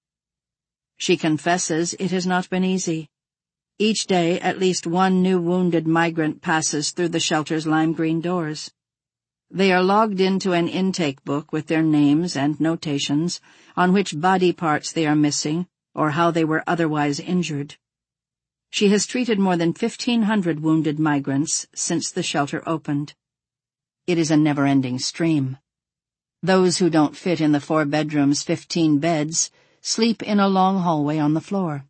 She confesses it has not been easy. Each day, at least one new wounded migrant passes through the shelter's lime green doors. They are logged into an intake book with their names and notations on which body parts they are missing or how they were otherwise injured. She has treated more than 1,500 wounded migrants since the shelter opened. It is a never-ending stream. Those who don't fit in the 4 bedrooms, 15 beds, sleep in a long hallway on the floor.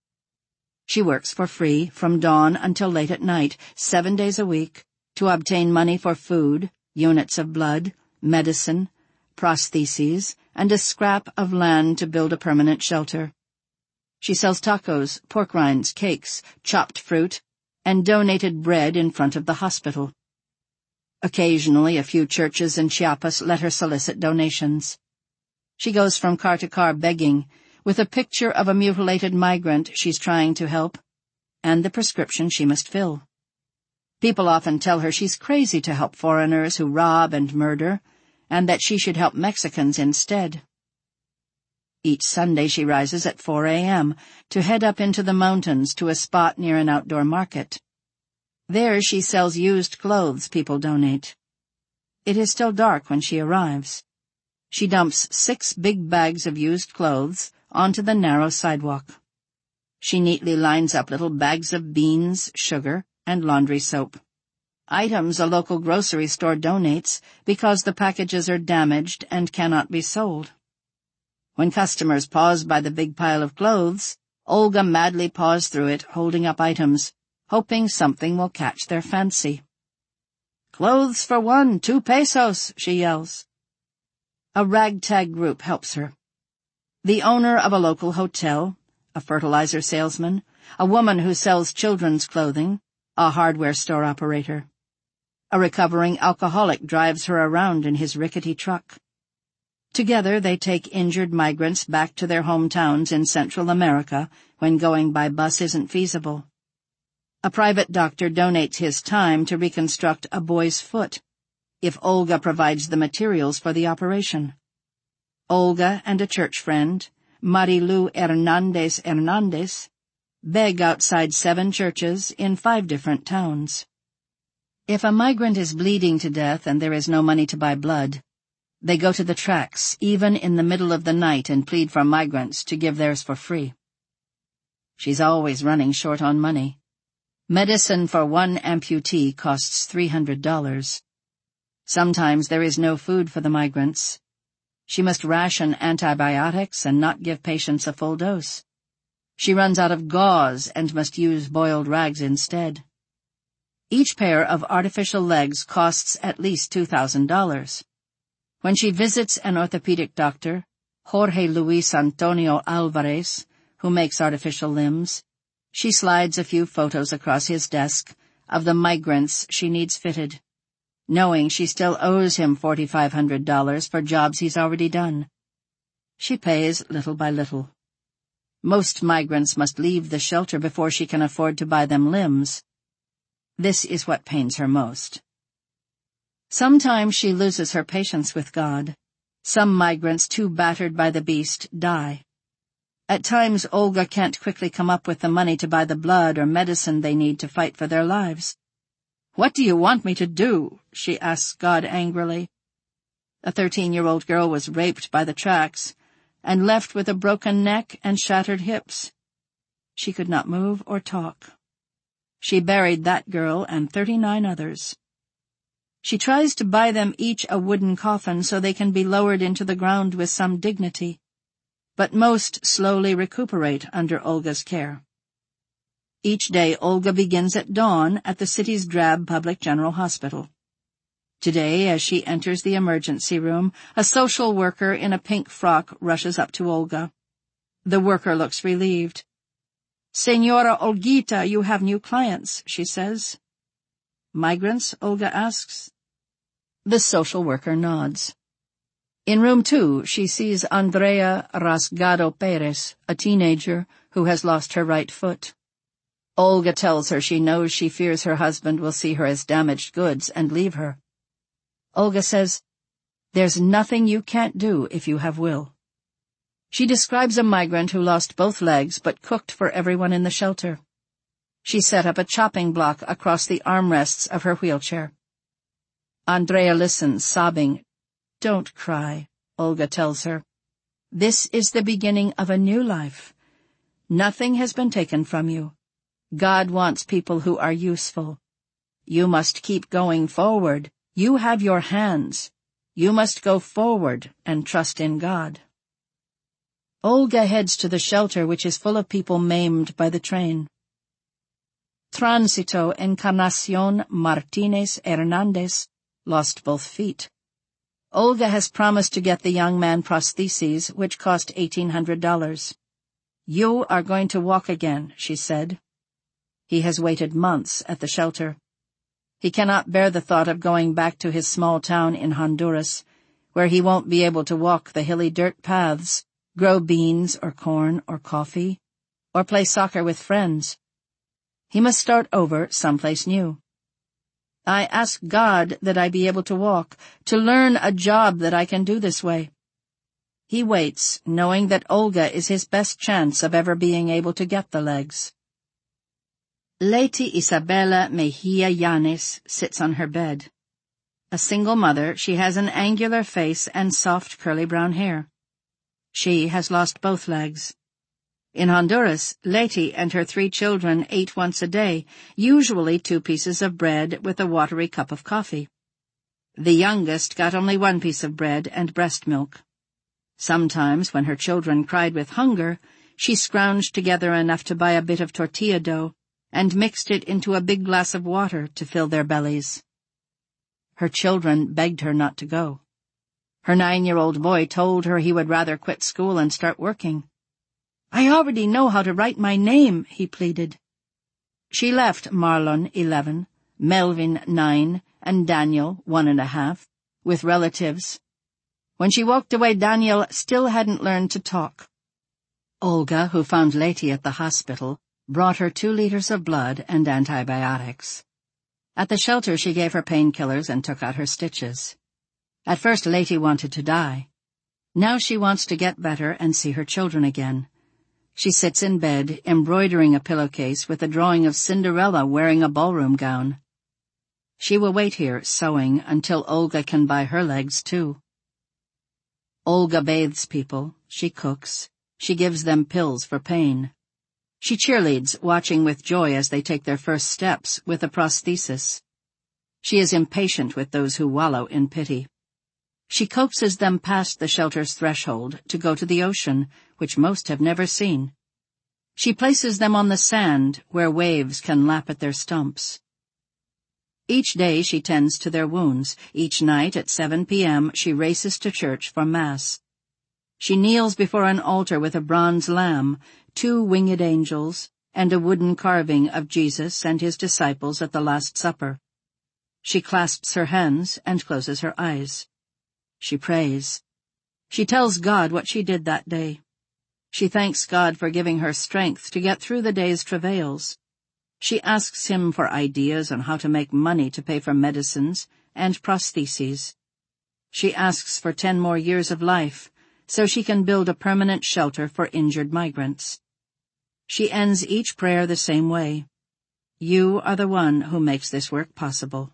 She works for free from dawn until late at night, 7 days a week, to obtain money for food, units of blood, medicine, prostheses, and a scrap of land to build a permanent shelter. She sells tacos, pork rinds, cakes, chopped fruit, and donated bread in front of the hospital. Occasionally, a few churches in Chiapas let her solicit donations. She goes from car to car begging, with a picture of a mutilated migrant she's trying to help, and the prescription she must fill. People often tell her she's crazy to help foreigners who rob and murder, and that she should help Mexicans instead. Each Sunday she rises at 4 a.m. to head up into the mountains to a spot near an outdoor market. There she sells used clothes people donate. It is still dark when she arrives. She dumps 6 big bags of used clothes onto the narrow sidewalk. She neatly lines up little bags of beans, sugar, and laundry soap. Items a local grocery store donates because the packages are damaged and cannot be sold. When customers pause by the big pile of clothes, Olga madly paws through it, holding up items, hoping something will catch their fancy. "Clothes for 1, 2 pesos, she yells. A ragtag group helps her. The owner of a local hotel, a fertilizer salesman, a woman who sells children's clothing, a hardware store operator. A recovering alcoholic drives her around in his rickety truck. Together they take injured migrants back to their hometowns in Central America when going by bus isn't feasible. A private doctor donates his time to reconstruct a boy's foot, if Olga provides the materials for the operation. Olga and a church friend, Marilu Hernandez, beg outside 7 churches in 5 different towns. If a migrant is bleeding to death and there is no money to buy blood, they go to the tracks, even in the middle of the night, and plead for migrants to give theirs for free. She's always running short on money. Medicine for 1 amputee costs $300. Sometimes there is no food for the migrants. She must ration antibiotics and not give patients a full dose. She runs out of gauze and must use boiled rags instead. Each pair of artificial legs costs at least $2,000. When she visits an orthopedic doctor, Jorge Luis Antonio Alvarez, who makes artificial limbs, she slides a few photos across his desk of the migrants she needs fitted, knowing she still owes him $4,500 for jobs he's already done. She pays little by little. Most migrants must leave the shelter before she can afford to buy them limbs. This is what pains her most. Sometimes she loses her patience with God. Some migrants, too battered by the beast, die. At times, Olga can't quickly come up with the money to buy the blood or medicine they need to fight for their lives. "What do you want me to do?" she asks God angrily. A 13-year-old girl was raped by the tracks and left with a broken neck and shattered hips. She could not move or talk. She buried that girl and 39 others. She tries to buy them each a wooden coffin so they can be lowered into the ground with some dignity, but most slowly recuperate under Olga's care. Each day Olga begins at dawn at the city's drab public general hospital. Today, as she enters the emergency room, a social worker in a pink frock rushes up to Olga. The worker looks relieved. "Senora Olgita, you have new clients," she says. "Migrants?" Olga asks. The social worker nods. In room 2, she sees Andrea Rasgado Perez, a teenager who has lost her right foot. Olga tells her she knows she fears her husband will see her as damaged goods and leave her. Olga says, "There's nothing you can't do if you have will." She describes a migrant who lost both legs but cooked for everyone in the shelter. She set up a chopping block across the armrests of her wheelchair. Andrea listens, sobbing. "Don't cry," Olga tells her. "This is the beginning of a new life. Nothing has been taken from you. God wants people who are useful. You must keep going forward. You have your hands. You must go forward and trust in God." Olga heads to the shelter, which is full of people maimed by the train. Tránsito Encarnación Martínez Hernández lost both feet. Olga has promised to get the young man prostheses, which cost $1,800. "You are going to walk again," she said. He has waited months at the shelter. He cannot bear the thought of going back to his small town in Honduras, where he won't be able to walk the hilly dirt paths, grow beans or corn or coffee, or play soccer with friends. He must start over someplace new. "I ask God that I be able to walk, to learn a job that I can do this way." He waits, knowing that Olga is his best chance of ever being able to get the legs. Leti Isabella Mejia Yanes sits on her bed. A single mother, she has an angular face and soft curly brown hair. She has lost both legs. In Honduras, Leti and her 3 children ate once a day, usually 2 pieces of bread with a watery cup of coffee. The youngest got only 1 piece of bread and breast milk. Sometimes, when her children cried with hunger, she scrounged together enough to buy a bit of tortilla dough and mixed it into a big glass of water to fill their bellies. Her children begged her not to go. Her 9-year-old boy told her he would rather quit school and start working. "I already know how to write my name," he pleaded. She left Marlon, 11, Melvin, 9, and Daniel, 1.5, with relatives. When she walked away, Daniel still hadn't learned to talk. Olga, who found Leti at the hospital, brought her 2 liters of blood and antibiotics. At the shelter, she gave her painkillers and took out her stitches. At first, Leti wanted to die. Now she wants to get better and see her children again. She sits in bed, embroidering a pillowcase with a drawing of Cinderella wearing a ballroom gown. She will wait here, sewing, until Olga can buy her legs, too. Olga bathes people, she cooks, she gives them pills for pain. She cheerleads, watching with joy as they take their first steps with a prosthesis. She is impatient with those who wallow in pity. She coaxes them past the shelter's threshold to go to the ocean, which most have never seen. She places them on the sand, where waves can lap at their stumps. Each day she tends to their wounds. Each night at 7 p.m. she races to church for Mass. She kneels before an altar with a bronze lamb, 2 winged angels, and a wooden carving of Jesus and his disciples at the Last Supper. She clasps her hands and closes her eyes. She prays. She tells God what she did that day. She thanks God for giving her strength to get through the day's travails. She asks him for ideas on how to make money to pay for medicines and prostheses. She asks for 10 more years of life so she can build a permanent shelter for injured migrants. She ends each prayer the same way. You are the one who makes this work possible.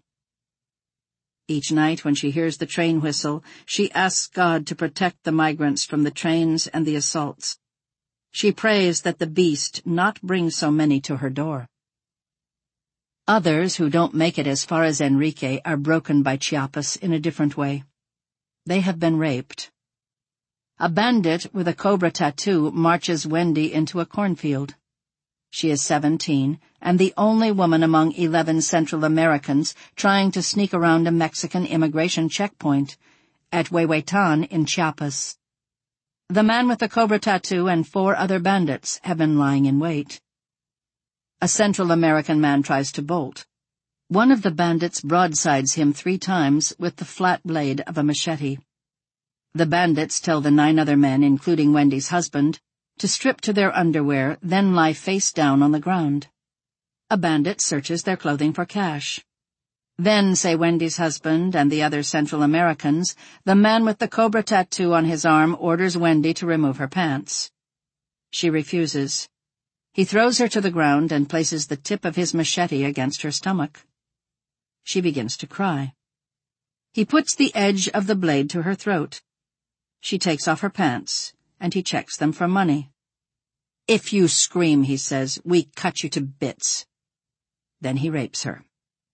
Each night when she hears the train whistle, she asks God to protect the migrants from the trains and the assaults. She prays that the beast not bring so many to her door. Others who don't make it as far as Enrique are broken by Chiapas in a different way. They have been raped. A bandit with a cobra tattoo marches Wendy into a cornfield. She is 17 and the only woman among 11 Central Americans trying to sneak around a Mexican immigration checkpoint at Huehuetan in Chiapas. The man with the cobra tattoo and 4 other bandits have been lying in wait. A Central American man tries to bolt. One of the bandits broadsides him 3 times with the flat blade of a machete. The bandits tell the 9 other men, including Wendy's husband, to strip to their underwear, then lie face down on the ground. A bandit searches their clothing for cash. Then, say Wendy's husband and the other Central Americans, the man with the cobra tattoo on his arm orders Wendy to remove her pants. She refuses. He throws her to the ground and places the tip of his machete against her stomach. She begins to cry. He puts the edge of the blade to her throat. She takes off her pants, and he checks them for money. If you scream, he says, we cut you to bits. Then he rapes her.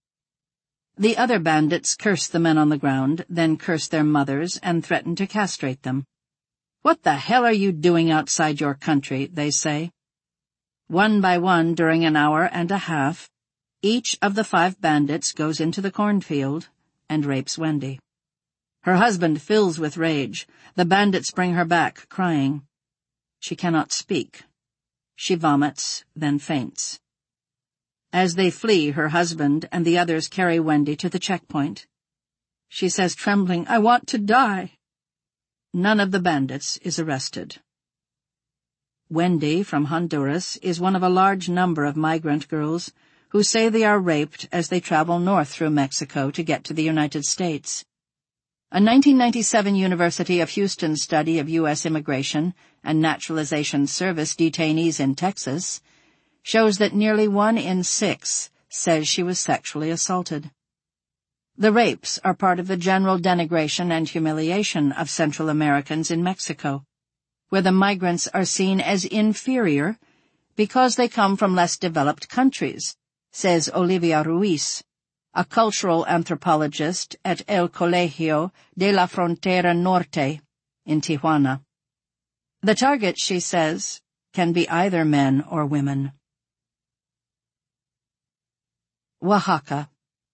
The other bandits curse the men on the ground, then curse their mothers and threaten to castrate them. What the hell are you doing outside your country, they say. One by one, during an hour and a half, each of the 5 bandits goes into the cornfield and rapes Wendy. Her husband fills with rage. The bandits bring her back, crying. She cannot speak. She vomits, then faints. As they flee, her husband and the others carry Wendy to the checkpoint. She says, trembling, I want to die. None of the bandits is arrested. Wendy, from Honduras, is one of a large number of migrant girls who say they are raped as they travel north through Mexico to get to the United States. A 1997 University of Houston study of U.S. Immigration and Naturalization Service detainees in Texas shows that nearly 1 in 6 says she was sexually assaulted. The rapes are part of the general denigration and humiliation of Central Americans in Mexico, where the migrants are seen as inferior because they come from less developed countries, says Olivia Ruiz, a cultural anthropologist at El Colegio de la Frontera Norte in Tijuana. The target, she says, can be either men or women. Oaxaca.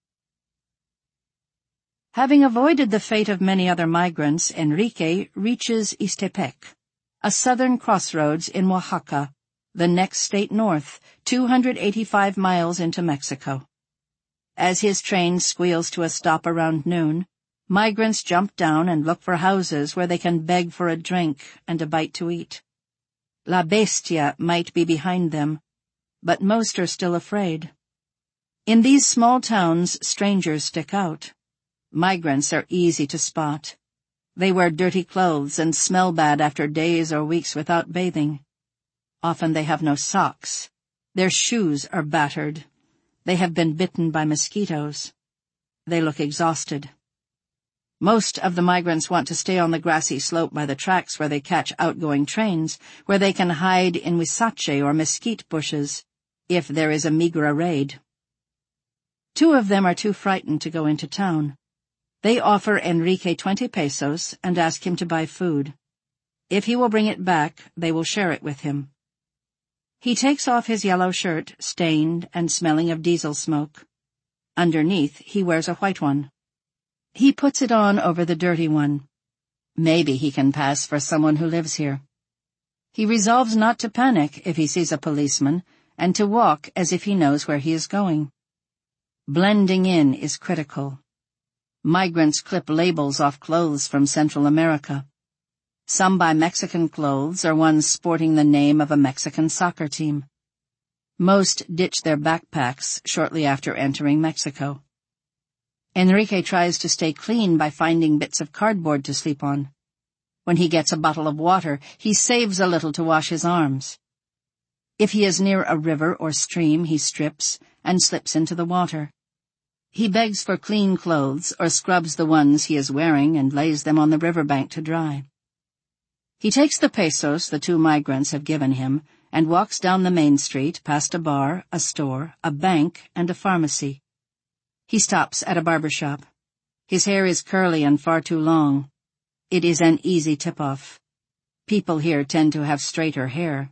Having avoided the fate of many other migrants, Enrique reaches Ixtepec, a southern crossroads in Oaxaca, the next state north, 285 miles into Mexico. As his train squeals to a stop around noon, migrants jump down and look for houses where they can beg for a drink and a bite to eat. La Bestia might be behind them, but most are still afraid. In these small towns, strangers stick out. Migrants are easy to spot. They wear dirty clothes and smell bad after days or weeks without bathing. Often they have no socks. Their shoes are battered. They have been bitten by mosquitoes. They look exhausted. Most of the migrants want to stay on the grassy slope by the tracks where they catch outgoing trains, where they can hide in huizache or mesquite bushes, if there is a migra raid. 2 of them are too frightened to go into town. They offer Enrique 20 pesos and ask him to buy food. If he will bring it back, they will share it with him. He takes off his yellow shirt, stained and smelling of diesel smoke. Underneath, he wears a white one. He puts it on over the dirty one. Maybe he can pass for someone who lives here. He resolves not to panic if he sees a policeman, and to walk as if he knows where he is going. Blending in is critical. Migrants clip labels off clothes from Central America. Some buy Mexican clothes or ones sporting the name of a Mexican soccer team. Most ditch their backpacks shortly after entering Mexico. Enrique tries to stay clean by finding bits of cardboard to sleep on. When he gets a bottle of water, he saves a little to wash his arms. If he is near a river or stream, he strips and slips into the water. He begs for clean clothes or scrubs the ones he is wearing and lays them on the riverbank to dry. He takes the pesos the two migrants have given him and walks down the main street past a bar, a store, a bank, and a pharmacy. He stops at a barber shop. His hair is curly and far too long. It is an easy tip-off. People here tend to have straighter hair.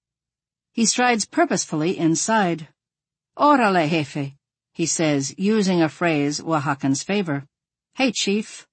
He strides purposefully inside. "Órale, jefe," he says, using a phrase Oaxacans favor. "Hey, chief."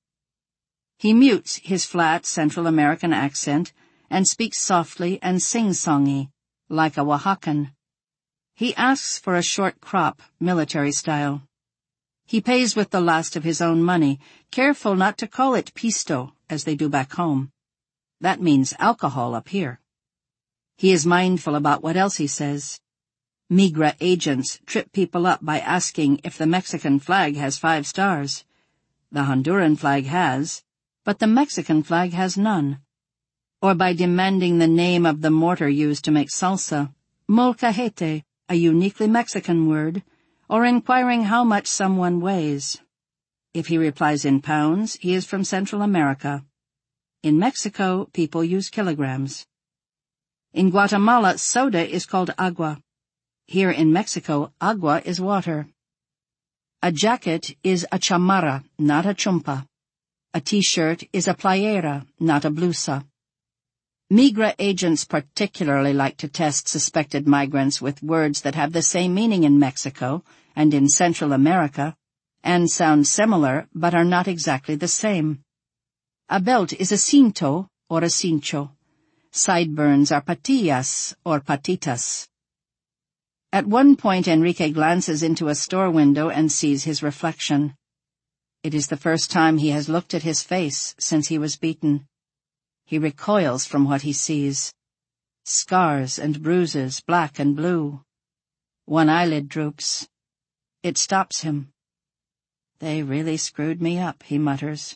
He mutes his flat Central American accent and speaks softly and sing-songy, like a Oaxacan. He asks for a short crop, military style. He pays with the last of his own money, careful not to call it pisto, as they do back home. That means alcohol up here. He is mindful about what else he says. Migra agents trip people up by asking if the Mexican flag has 5 stars. The Honduran flag has, but the Mexican flag has none. Or by demanding the name of the mortar used to make salsa, molcajete, a uniquely Mexican word, or inquiring how much someone weighs. If he replies in pounds, he is from Central America. In Mexico, people use kilograms. In Guatemala, soda is called agua. Here in Mexico, agua is water. A jacket is a chamarra, not a chumpa. A t-shirt is a playera, not a blusa. Migra agents particularly like to test suspected migrants with words that have the same meaning in Mexico and in Central America, and sound similar but are not exactly the same. A belt is a cinto or a cincho. Sideburns are patillas or patitas. At one point, Enrique glances into a store window and sees his reflection. It is the first time he has looked at his face since he was beaten. He recoils from what he sees. Scars and bruises, black and blue. One eyelid droops. It stops him. "They really screwed me up," he mutters.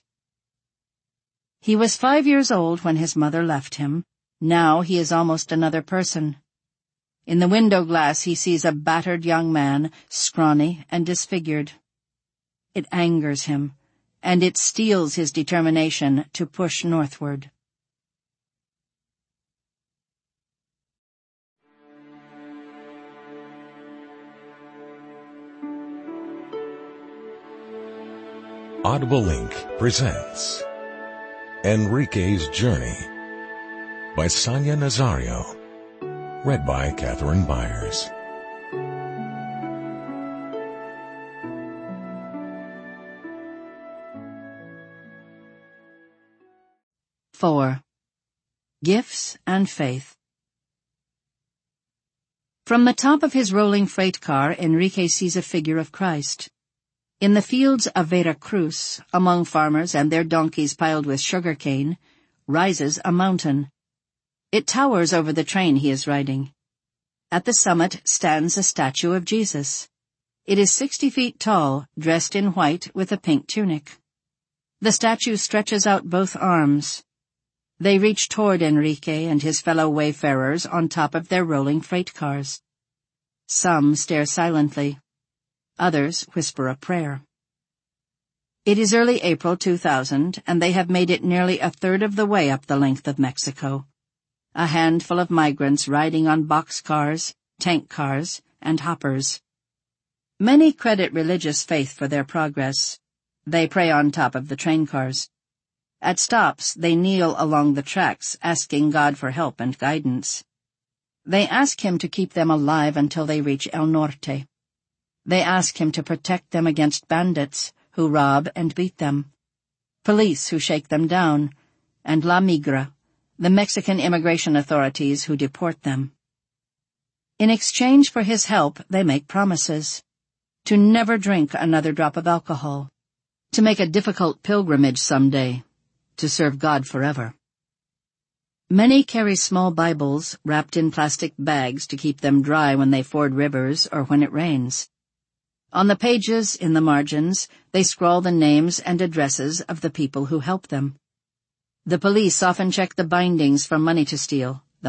He was 5 years old when his mother left him. Now he is almost another person. In the window glass he sees a battered young man, scrawny and disfigured. It angers him, and it steels his determination to push northward. Audible Link presents Enrique's Journey by Sonia Nazario. Read by Catherine Byers. IV. Gifts and Faith. From the top of his rolling freight car, Enrique sees a figure of Christ. In the fields of Veracruz, among farmers and their donkeys piled with sugar cane, rises a mountain. It towers over the train he is riding. At the summit stands a statue of Jesus. It is 60 feet tall, dressed in white with a pink tunic. The statue stretches out both arms. They reach toward Enrique and his fellow wayfarers on top of their rolling freight cars. Some stare silently. Others whisper a prayer. It is early April 2000, and they have made it nearly a third of the way up the length of Mexico. A handful of migrants riding on boxcars, tank cars, and hoppers. Many credit religious faith for their progress. They pray on top of the train cars. At stops, they kneel along the tracks, asking God for help and guidance. They ask him to keep them alive until they reach El Norte. They ask him to protect them against bandits who rob and beat them, police who shake them down, and La Migra, the Mexican immigration authorities who deport them. In exchange for his help, they make promises. To never drink another drop of alcohol. To make a difficult pilgrimage someday. To serve God forever. Many carry small Bibles wrapped in plastic bags to keep them dry when they ford rivers or when it rains. On the pages, in the margins, they scrawl the names and addresses of the people who help them. The police often check the bindings for money to steal.